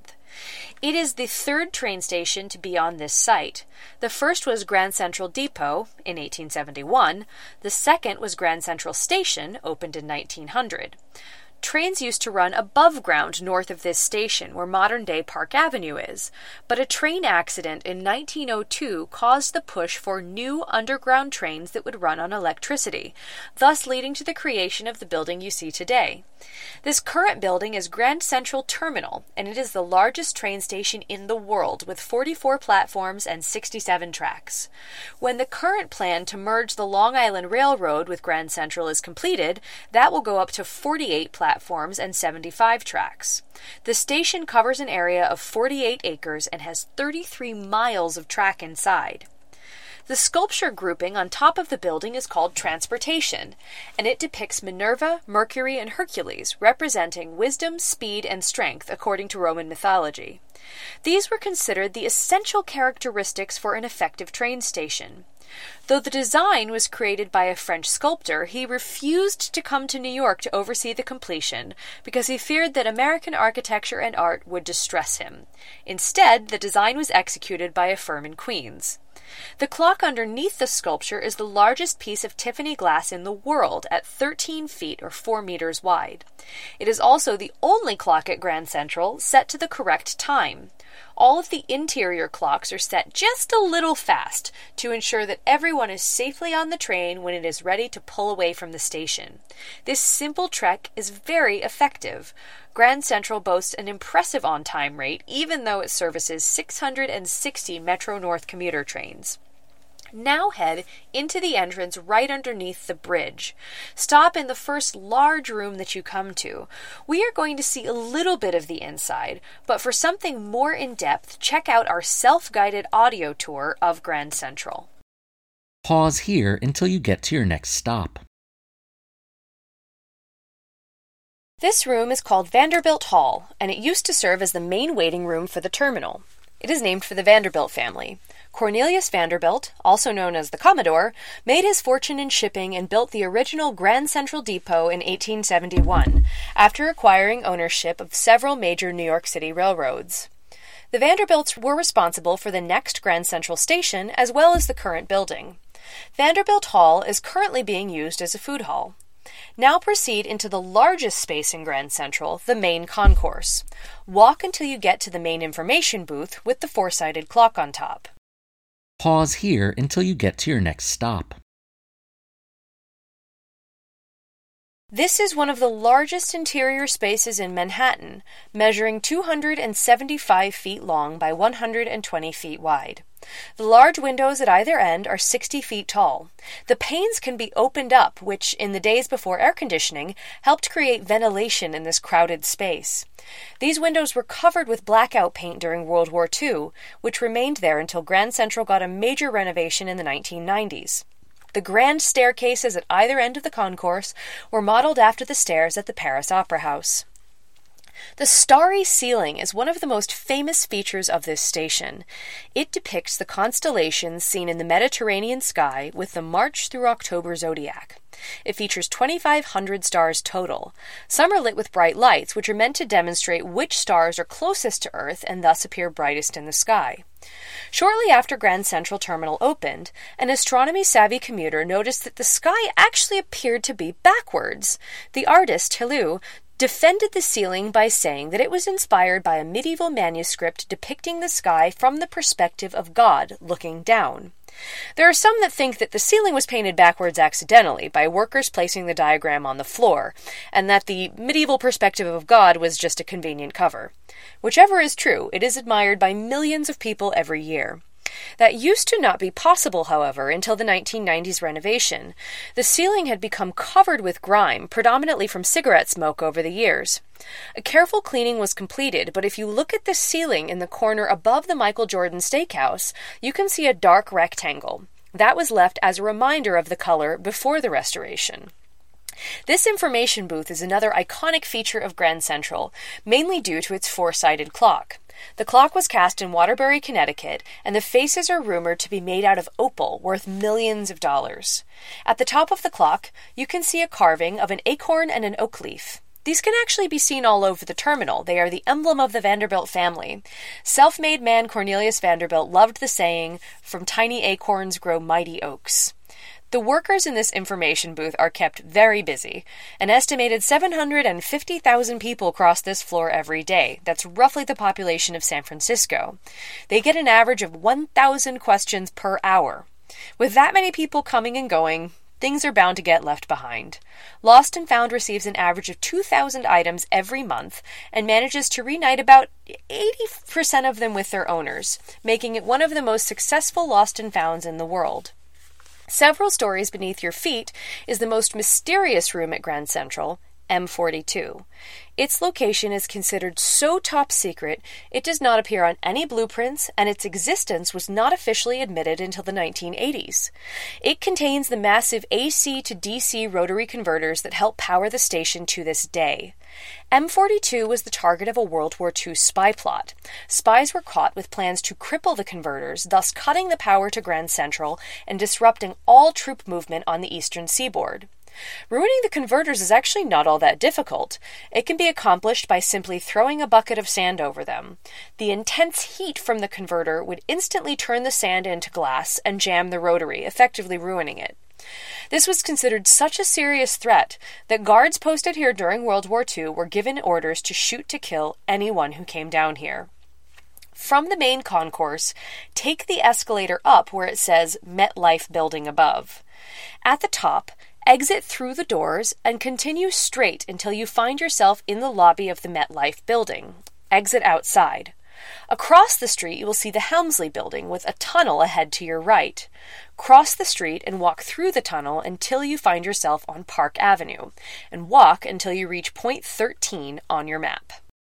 Speaker 2: It is the third train station to be on this site. The first was Grand Central Depot in eighteen seventy-one. The second was Grand Central Station, opened in nineteen hundred. Trains used to run above ground north of this station, where modern-day Park Avenue is, but a train accident in nineteen oh two caused the push for new underground trains that would run on electricity, thus leading to the creation of the building you see today. This current building is Grand Central Terminal, and it is the largest train station in the world, with forty-four platforms and sixty-seven tracks. When the current plan to merge the Long Island Railroad with Grand Central is completed, that will go up to forty-eight platforms. platforms and seventy-five tracks. The station covers an area of forty-eight acres and has thirty-three miles of track inside. The sculpture grouping on top of the building is called Transportation, and it depicts Minerva, Mercury, and Hercules, representing wisdom, speed, and strength according to Roman mythology. These were considered the essential characteristics for an effective train station. Though the design was created by a French sculptor, he refused to come to New York to oversee the completion because he feared that American architecture and art would distress him. Instead, the design was executed by a firm in Queens. The clock underneath the sculpture is the largest piece of Tiffany glass in the world at thirteen feet or four meters wide. It is also the only clock at Grand Central set to the correct time. All of the interior clocks are set just a little fast to ensure that everyone is safely on the train when it is ready to pull away from the station. This simple trick is very effective. Grand Central boasts an impressive on-time rate, even though it services six hundred sixty Metro-North commuter trains. Now head into the entrance right underneath the bridge. Stop in the first large room that you come to. We are going to see a little bit of the inside, but for something more in-depth, check out our self-guided audio tour of Grand Central.
Speaker 1: Pause here until you get to your next stop.
Speaker 2: This room is called Vanderbilt Hall, and it used to serve as the main waiting room for the terminal. It is named for the Vanderbilt family. Cornelius Vanderbilt, also known as the Commodore, made his fortune in shipping and built the original Grand Central Depot in eighteen seventy-one, after acquiring ownership of several major New York City railroads. The Vanderbilts were responsible for the next Grand Central Station as well as the current building. Vanderbilt Hall is currently being used as a food hall. Now proceed into the largest space in Grand Central, the main concourse. Walk until you get to the main information booth with the four-sided clock on top.
Speaker 1: Pause here until you get to your next stop.
Speaker 2: This is one of the largest interior spaces in Manhattan, measuring two hundred seventy-five feet long by one hundred twenty feet wide. The large windows at either end are sixty feet tall. The panes can be opened up, which, in the days before air conditioning, helped create ventilation in this crowded space. These windows were covered with blackout paint during World War Two, which remained there until Grand Central got a major renovation in the nineteen nineties. The grand staircases at either end of the concourse were modeled after the stairs at the Paris Opera House. The starry ceiling is one of the most famous features of this station. It depicts the constellations seen in the Mediterranean sky with the March through October zodiac. It features twenty-five hundred stars total. Some are lit with bright lights, which are meant to demonstrate which stars are closest to Earth and thus appear brightest in the sky. Shortly after Grand Central Terminal opened, an astronomy-savvy commuter noticed that the sky actually appeared to be backwards. The artist, Hillou, defended the ceiling by saying that it was inspired by a medieval manuscript depicting the sky from the perspective of God looking down. There are some that think that the ceiling was painted backwards accidentally by workers placing the diagram on the floor, and that the medieval perspective of God was just a convenient cover. Whichever is true, it is admired by millions of people every year. That used to not be possible, however, until the nineteen nineties renovation. The ceiling had become covered with grime, predominantly from cigarette smoke over the years. A careful cleaning was completed, but if you look at the ceiling in the corner above the Michael Jordan Steakhouse, you can see a dark rectangle. That was left as a reminder of the color before the restoration. This information booth is another iconic feature of Grand Central, mainly due to its four-sided clock. The clock was cast in Waterbury, Connecticut, and the faces are rumored to be made out of opal, worth millions of dollars. At the top of the clock, you can see a carving of an acorn and an oak leaf. These can actually be seen all over the terminal. They are the emblem of the Vanderbilt family. Self-made man Cornelius Vanderbilt loved the saying, "From tiny acorns grow mighty oaks." The workers in this information booth are kept very busy. An estimated seven hundred fifty thousand people cross this floor every day. That's roughly the population of San Francisco. They get an average of one thousand questions per hour. With that many people coming and going, things are bound to get left behind. Lost and Found receives an average of two thousand items every month and manages to reunite about eighty percent of them with their owners, making it one of the most successful Lost and Founds in the world. Several stories beneath your feet is the most mysterious room at Grand Central, M forty-two. Its location is considered so top secret it does not appear on any blueprints, and its existence was not officially admitted until the nineteen eighties. It contains the massive A C to D C rotary converters that help power the station to this day. M forty-two was the target of a World War Two spy plot. Spies were caught with plans to cripple the converters, thus cutting the power to Grand Central and disrupting all troop movement on the eastern seaboard. Ruining the converters is actually not all that difficult. It can be accomplished by simply throwing a bucket of sand over them. The intense heat from the converter would instantly turn the sand into glass and jam the rotary, effectively ruining it. This was considered such a serious threat that guards posted here during World War Two were given orders to shoot to kill anyone who came down here. From the main concourse, take the escalator up where it says MetLife Building above. At the top, exit through the doors and continue straight until you find yourself in the lobby of the MetLife building. Exit outside. Across the street, you will see the Helmsley building with a tunnel ahead to your right. Cross the street and walk through the tunnel until you find yourself on Park Avenue, and walk until you reach point thirteen on your map.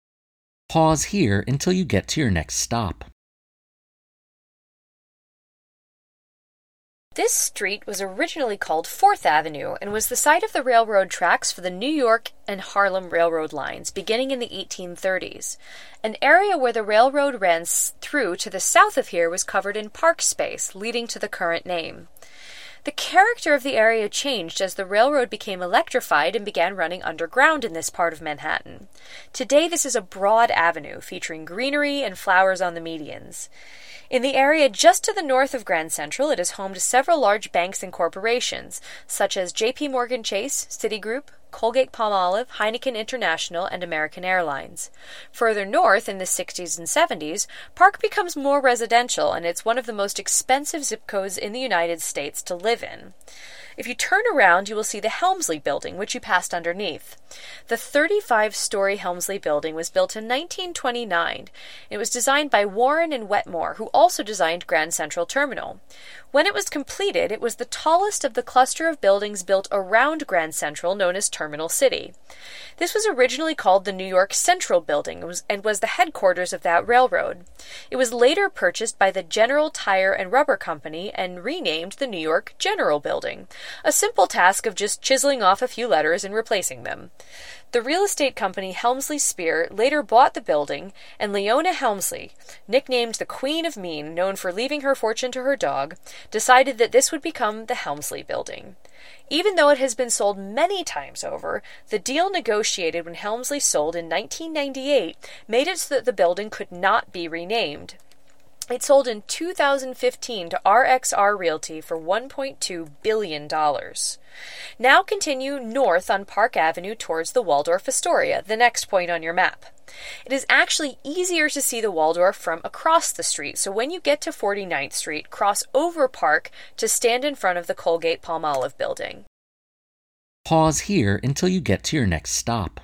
Speaker 1: Pause here until you get to your next stop.
Speaker 2: This street was originally called Fourth Avenue and was the site of the railroad tracks for the New York and Harlem Railroad lines beginning in the eighteen thirties. An area where the railroad ran through to the south of here was covered in park space, leading to the current name. The character of the area changed as the railroad became electrified and began running underground in this part of Manhattan. Today this is a broad avenue featuring greenery and flowers on the medians. In the area just to the north of Grand Central, it is home to several large banks and corporations, such as J P Morgan Chase, Citigroup, Colgate-Palmolive, Heineken International, and American Airlines. Further north, in the sixties and seventies, Park becomes more residential, and it's one of the most expensive zip codes in the United States to live in. If you turn around, you will see the Helmsley Building, which you passed underneath. The thirty-five-story Helmsley Building was built in nineteen twenty-nine. It was designed by Warren and Wetmore, who also designed Grand Central Terminal. When it was completed, it was the tallest of the cluster of buildings built around Grand Central, known as Terminal City. This was originally called the New York Central Building and was the headquarters of that railroad. It was later purchased by the General Tire and Rubber Company and renamed the New York General Building, a simple task of just chiseling off a few letters and replacing them. The real estate company Helmsley Spear later bought the building, and Leona Helmsley, nicknamed the Queen of Mean, known for leaving her fortune to her dog, decided that this would become the Helmsley Building. Even though it has been sold many times over, the deal negotiated when Helmsley sold in nineteen ninety-eight made it so that the building could not be renamed. It sold in two thousand fifteen to R X R Realty for one point two billion dollars. Now continue north on Park Avenue towards the Waldorf Astoria, the next point on your map. It is actually easier to see the Waldorf from across the street, so when you get to forty-ninth Street, cross over Park to stand in front of the Colgate-Palmolive building.
Speaker 1: Pause here until you get to your next stop.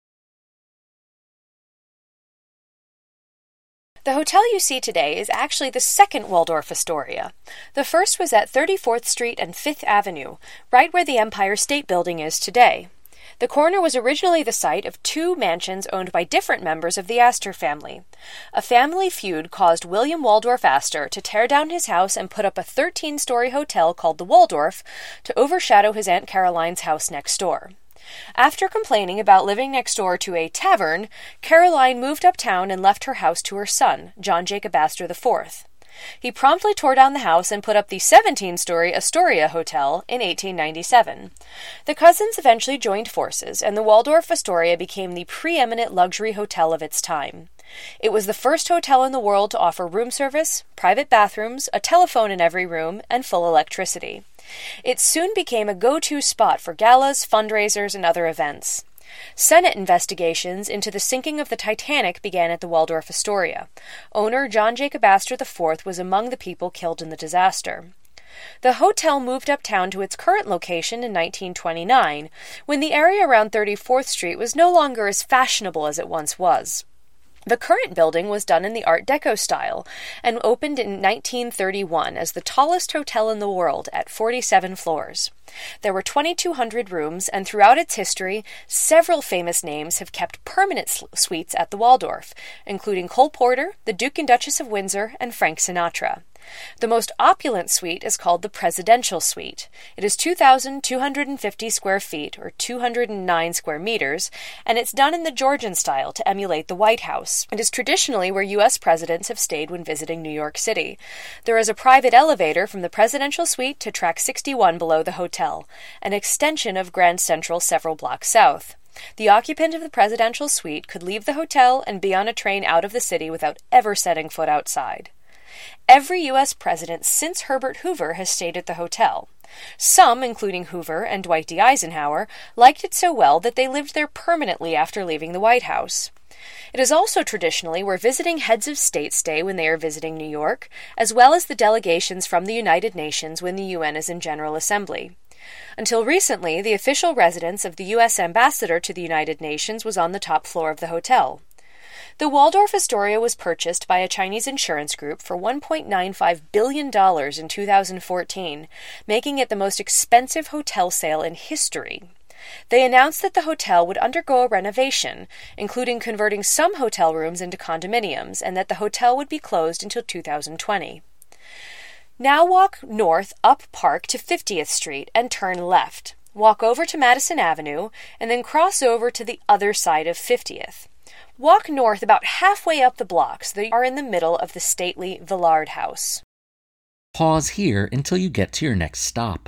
Speaker 2: The hotel you see today is actually the second Waldorf Astoria. The first was at thirty-fourth Street and Fifth Avenue, right where the Empire State Building is today. The corner was originally the site of two mansions owned by different members of the Astor family. A family feud caused William Waldorf Astor to tear down his house and put up a thirteen-story hotel called the Waldorf to overshadow his Aunt Caroline's house next door. After complaining about living next door to a tavern, Caroline moved uptown and left her house to her son, John Jacob Astor the fourth. He promptly tore down the house and put up the seventeen-story Astoria Hotel in eighteen ninety-seven. The cousins eventually joined forces, and the Waldorf Astoria became the preeminent luxury hotel of its time. It was the first hotel in the world to offer room service, private bathrooms, a telephone in every room, and full electricity. It soon became a go-to spot for galas, fundraisers, and other events. Senate investigations into the sinking of the Titanic began at the Waldorf Astoria. Owner John Jacob Astor the fourth was among the people killed in the disaster. The hotel moved uptown to its current location in nineteen twenty-nine, when the area around thirty-fourth Street was no longer as fashionable as it once was. The current building was done in the Art Deco style and opened in nineteen thirty-one as the tallest hotel in the world at forty-seven floors. There were twenty-two hundred rooms, and throughout its history, several famous names have kept permanent suites at the Waldorf, including Cole Porter, the Duke and Duchess of Windsor, and Frank Sinatra. The most opulent suite is called the Presidential Suite. It is two thousand two hundred fifty square feet, or two hundred nine square meters, and it's done in the Georgian style to emulate the White House. It is traditionally where U S presidents have stayed when visiting New York City. There is a private elevator from the Presidential Suite to track sixty-one below the hotel, an extension of Grand Central several blocks south. The occupant of the Presidential Suite could leave the hotel and be on a train out of the city without ever setting foot outside. Every U S president since Herbert Hoover has stayed at the hotel. Some, including Hoover and Dwight D. Eisenhower, liked it so well that they lived there permanently after leaving the White House. It is also traditionally where visiting heads of state stay when they are visiting New York, as well as the delegations from the United Nations when the U N is in General Assembly. Until recently, the official residence of the U S ambassador to the United Nations was on the top floor of the hotel. The Waldorf Astoria was purchased by a Chinese insurance group for one point nine five billion dollars in two thousand fourteen, making it the most expensive hotel sale in history. They announced that the hotel would undergo a renovation, including converting some hotel rooms into condominiums, and that the hotel would be closed until two thousand twenty. Now walk north up Park to fiftieth Street and turn left. Walk over to Madison Avenue and then cross over to the other side of fiftieth. Walk north about halfway up the block so that you are in the middle of the stately Villard House.
Speaker 1: Pause here until you get to your next stop.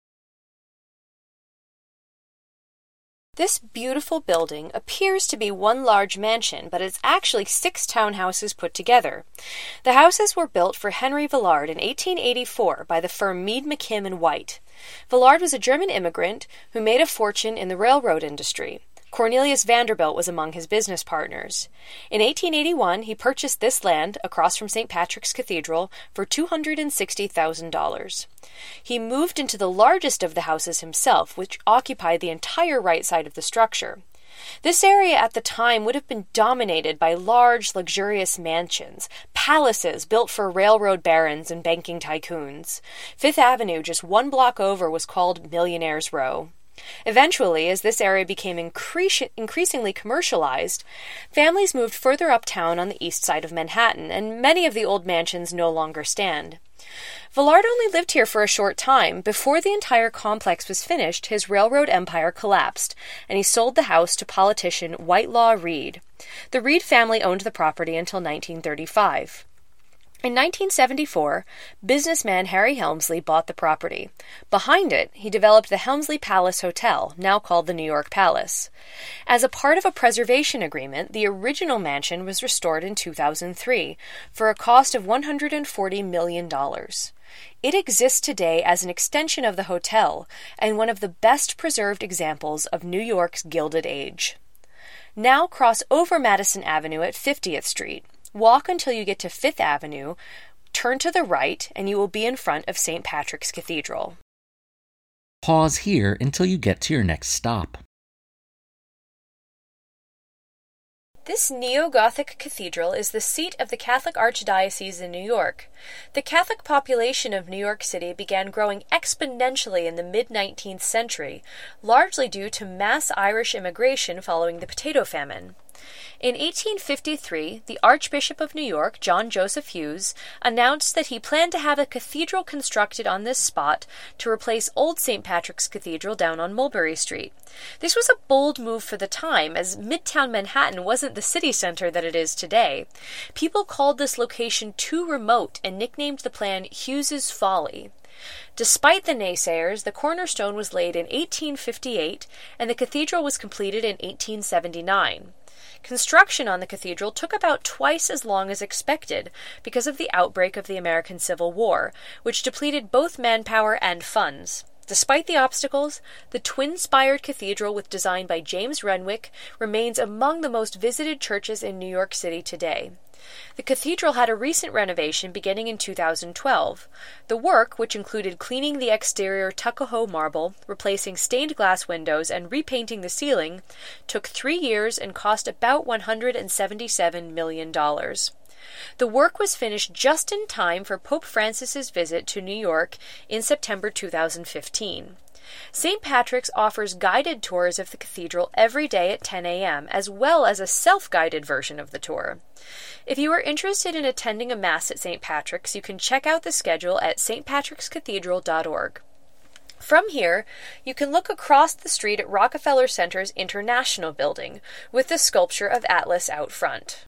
Speaker 2: This beautiful building appears to be one large mansion, but it's actually six townhouses put together. The houses were built for Henry Villard in eighteen eighty-four by the firm Mead McKim and White. Villard was a German immigrant who made a fortune in the railroad industry. Cornelius Vanderbilt was among his business partners. In eighteen eighty-one, he purchased this land across from Saint Patrick's Cathedral for two hundred sixty thousand dollars. He moved into the largest of the houses himself, which occupied the entire right side of the structure. This area at the time would have been dominated by large, luxurious mansions, palaces built for railroad barons and banking tycoons. Fifth Avenue, just one block over, was called Millionaire's Row. Eventually, as this area became increas- increasingly commercialized, families moved further uptown on the east side of Manhattan, and many of the old mansions no longer stand. Villard only lived here for a short time. Before the entire complex was finished, his railroad empire collapsed, and he sold the house to politician Whitelaw Reid. The Reid family owned the property until nineteen thirty-five. In nineteen seventy-four, businessman Harry Helmsley bought the property. Behind it, he developed the Helmsley Palace Hotel, now called the New York Palace. As a part of a preservation agreement, the original mansion was restored in two thousand three for a cost of one hundred forty million dollars. It exists today as an extension of the hotel and one of the best preserved examples of New York's Gilded Age. Now cross over Madison Avenue at fiftieth Street. Walk until you get to Fifth Avenue, turn to the right, and you will be in front of Saint Patrick's Cathedral.
Speaker 1: Pause here until you get to your next stop.
Speaker 2: This neo-Gothic cathedral is the seat of the Catholic Archdiocese in New York. The Catholic population of New York City began growing exponentially in the mid-nineteenth century, largely due to mass Irish immigration following the potato famine. In eighteen fifty-three, the Archbishop of New York, John Joseph Hughes, announced that he planned to have a cathedral constructed on this spot to replace old Saint Patrick's Cathedral down on Mulberry Street. This was a bold move for the time, as Midtown Manhattan wasn't the city center that it is today. People called this location too remote and nicknamed the plan Hughes's Folly. Despite the naysayers, the cornerstone was laid in eighteen fifty-eight, and the cathedral was completed in eighteen seventy-nine. Construction on the cathedral took about twice as long as expected because of the outbreak of the American Civil War, which depleted both manpower and funds. Despite the obstacles, the twin-spired cathedral, with design by James Renwick, remains among the most visited churches in New York City today. The cathedral had a recent renovation beginning in two thousand twelve. The work, which included cleaning the exterior Tuckahoe marble, replacing stained glass windows, and repainting the ceiling, took three years and cost about one hundred seventy-seven million dollars. The work was finished just in time for Pope Francis's visit to New York in September two thousand fifteen. Saint Patrick's offers guided tours of the cathedral every day at ten a.m., as well as a self-guided version of the tour. If you are interested in attending a Mass at Saint Patrick's, you can check out the schedule at s t patricks cathedral dot org. From here, you can look across the street at Rockefeller Center's International Building, with the sculpture of Atlas out front.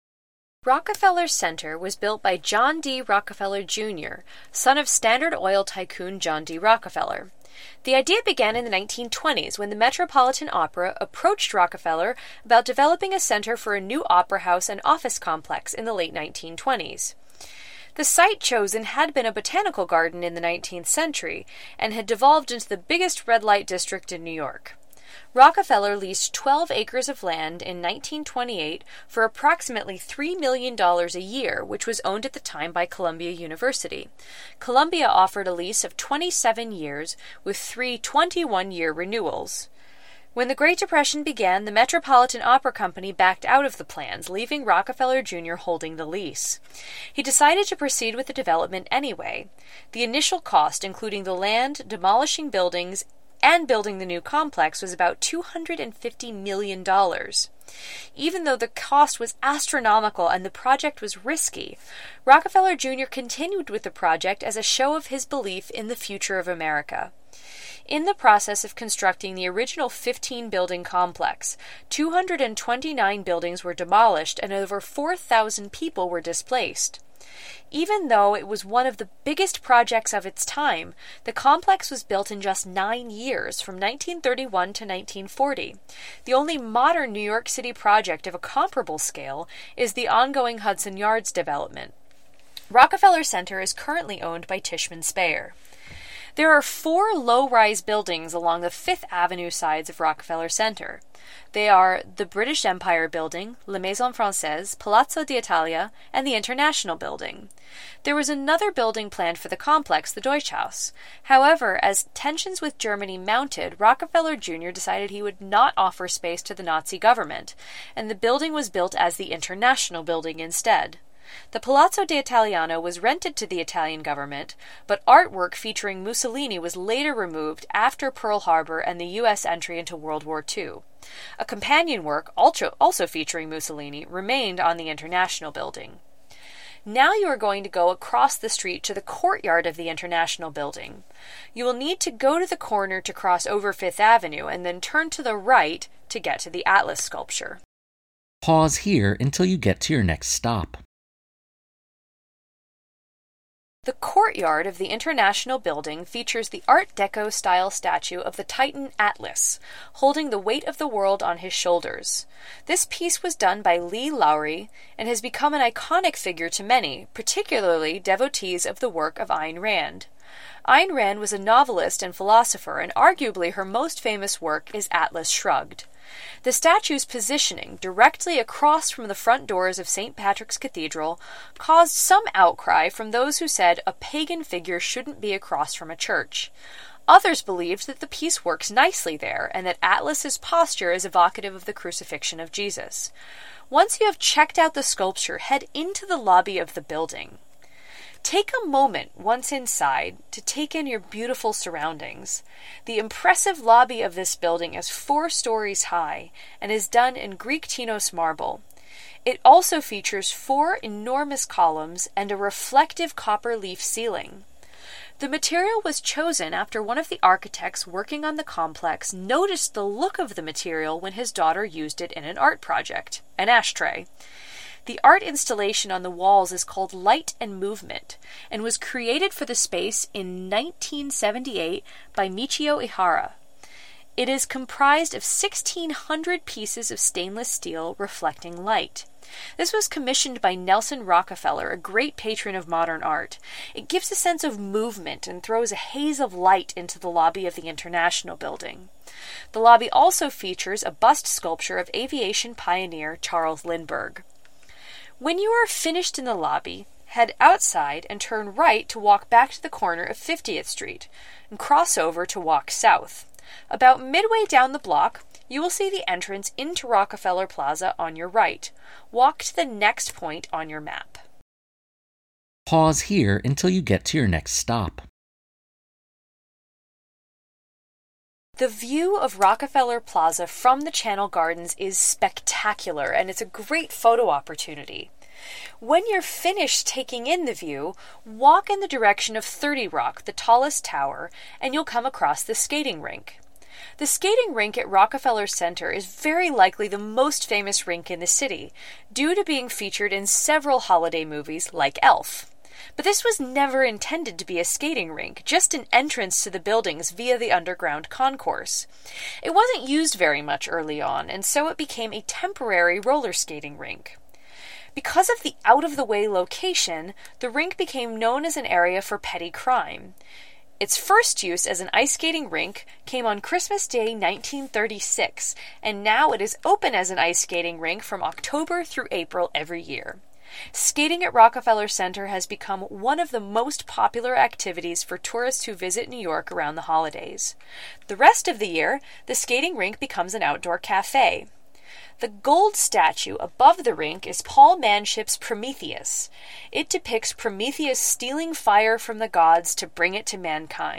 Speaker 2: Rockefeller Center was built by John D. Rockefeller Junior, son of Standard Oil tycoon John D. Rockefeller. The idea began in the nineteen twenties when the Metropolitan Opera approached Rockefeller about developing a center for a new opera house and office complex in the late nineteen twenties. The site chosen had been a botanical garden in the nineteenth century and had devolved into the biggest red light district in New York. Rockefeller leased twelve acres of land in nineteen twenty-eight for approximately three million dollars a year, which was owned at the time by Columbia University. Columbia offered a lease of twenty-seven years with three twenty-one-year renewals. When the Great Depression began, the Metropolitan Opera Company backed out of the plans, leaving Rockefeller Junior holding the lease. He decided to proceed with the development anyway. The initial cost, including the land, demolishing buildings, and building the new complex, was about two hundred fifty million dollars. Even though the cost was astronomical and the project was risky, Rockefeller Junior continued with the project as a show of his belief in the future of America. In the process of constructing the original fifteen-building complex, two hundred twenty-nine buildings were demolished and over four thousand people were displaced. Even though it was one of the biggest projects of its time, the complex was built in just nine years, from nineteen thirty-one to nineteen forty. The only modern New York City project of a comparable scale is the ongoing Hudson Yards development. Rockefeller Center is currently owned by Tishman Speyer. There are four low-rise buildings along the Fifth Avenue sides of Rockefeller Center. They are the British Empire Building, La Maison Française, Palazzo d'Italia, and the International Building. There was another building planned for the complex, the Deutsche Haus. However, as tensions with Germany mounted, Rockefeller Junior decided he would not offer space to the Nazi government, and the building was built as the International Building instead. The Palazzo d'Italiano was rented to the Italian government, but artwork featuring Mussolini was later removed after Pearl Harbor and the U S entry into World War Two. A companion work, also, also featuring Mussolini, remained on the International Building. Now you are going to go across the street to the courtyard of the International Building. You will need to go to the corner to cross over Fifth Avenue and then turn to the right to get to the Atlas sculpture.
Speaker 1: Pause here until you get to your next stop.
Speaker 2: The courtyard of the International Building features the Art Deco-style statue of the Titan Atlas, holding the weight of the world on his shoulders. This piece was done by Lee Lowry and has become an iconic figure to many, particularly devotees of the work of Ayn Rand. Ayn Rand was a novelist and philosopher, and arguably her most famous work is Atlas Shrugged. The statue's positioning, directly across from the front doors of Saint Patrick's Cathedral, caused some outcry from those who said a pagan figure shouldn't be across from a church. Others believed that the piece works nicely there, and that Atlas's posture is evocative of the crucifixion of Jesus. Once you have checked out the sculpture, head into the lobby of the building. Take a moment, once inside, to take in your beautiful surroundings. The impressive lobby of this building is four stories high and is done in Greek Tinos marble. It also features four enormous columns and a reflective copper leaf ceiling. The material was chosen after one of the architects working on the complex noticed the look of the material when his daughter used it in an art project, an ashtray. The art installation on the walls is called Light and Movement, and was created for the space in nineteen seventy-eight by Michio Ihara. It is comprised of sixteen hundred pieces of stainless steel reflecting light. This was commissioned by Nelson Rockefeller, a great patron of modern art. It gives a sense of movement and throws a haze of light into the lobby of the International Building. The lobby also features a bust sculpture of aviation pioneer Charles Lindbergh. When you are finished in the lobby, head outside and turn right to walk back to the corner of fiftieth Street, and cross over to walk south. About midway down the block, you will see the entrance into Rockefeller Plaza on your right. Walk to the next point on your map.
Speaker 1: Pause here until you get to your next stop.
Speaker 2: The view of Rockefeller Plaza from the Channel Gardens is spectacular, and it's a great photo opportunity. When you're finished taking in the view, walk in the direction of thirty Rock, the tallest tower, and you'll come across the skating rink. The skating rink at Rockefeller Center is very likely the most famous rink in the city, due to being featured in several holiday movies like Elf. But this was never intended to be a skating rink, just an entrance to the buildings via the underground concourse. It wasn't used very much early on, and so it became a temporary roller skating rink. Because of the out-of-the-way location, the rink became known as an area for petty crime. Its first use as an ice skating rink came on Christmas Day nineteen thirty-six, and now it is open as an ice skating rink from October through April every year. Skating at Rockefeller Center has become one of the most popular activities for tourists who visit New York around the holidays. The rest of the year, the skating rink becomes an outdoor cafe. The gold statue above the rink is Paul Manship's Prometheus. It depicts Prometheus stealing fire from the gods to bring it to mankind.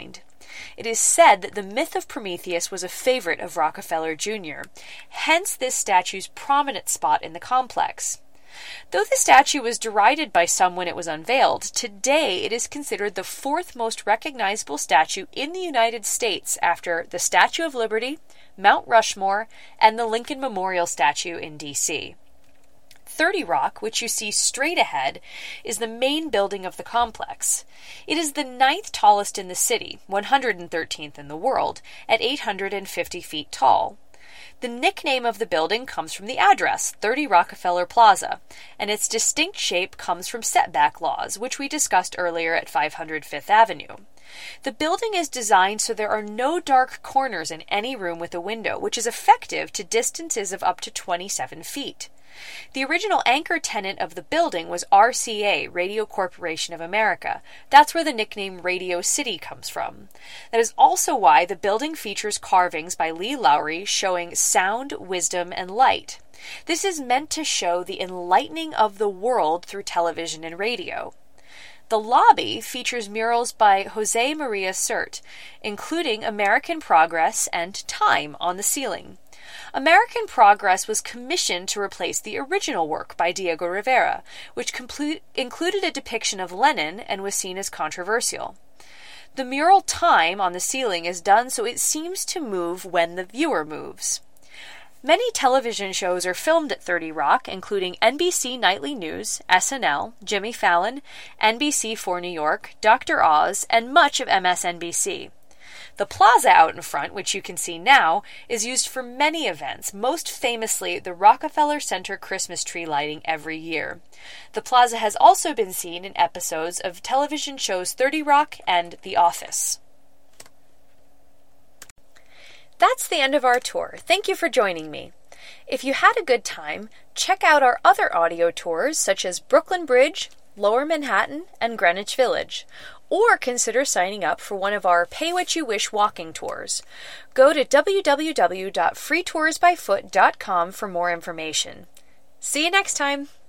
Speaker 2: It is said that the myth of Prometheus was a favorite of Rockefeller Junior, hence this statue's prominent spot in the complex. Though the statue was derided by some when it was unveiled, today it is considered the fourth most recognizable statue in the United States after the Statue of Liberty, Mount Rushmore, and the Lincoln Memorial statue in D C thirty Rock, which you see straight ahead, is the main building of the complex. It is the ninth tallest in the city, one hundred thirteenth in the world, at eight hundred fifty feet tall. The nickname of the building comes from the address, thirty Rockefeller Plaza, and its distinct shape comes from setback laws, which we discussed earlier at five hundred Fifth Avenue. The building is designed so there are no dark corners in any room with a window, which is effective to distances of up to twenty-seven feet. The original anchor tenant of the building was R C A, Radio Corporation of America. That's where the nickname Radio City comes from. That is also why the building features carvings by Lee Lowry showing sound, wisdom, and light. This is meant to show the enlightening of the world through television and radio. The lobby features murals by Jose Maria Sert, including American Progress and Time on the ceiling. American Progress was commissioned to replace the original work by Diego Rivera, which complete, included a depiction of Lenin and was seen as controversial. The mural Time on the ceiling is done so it seems to move when the viewer moves. Many television shows are filmed at thirty Rock, including N B C Nightly News, S N L, Jimmy Fallon, N B C four New York, Doctor Oz, and much of M S N B C. The plaza out in front, which you can see now, is used for many events, most famously the Rockefeller Center Christmas tree lighting every year. The plaza has also been seen in episodes of television shows thirty Rock and The Office. That's the end of our tour. Thank you for joining me. If you had a good time, check out our other audio tours such as Brooklyn Bridge, Lower Manhattan, and Greenwich Village, or consider signing up for one of our Pay What You Wish walking tours. Go to w w w dot free tours by foot dot com for more information. See you next time!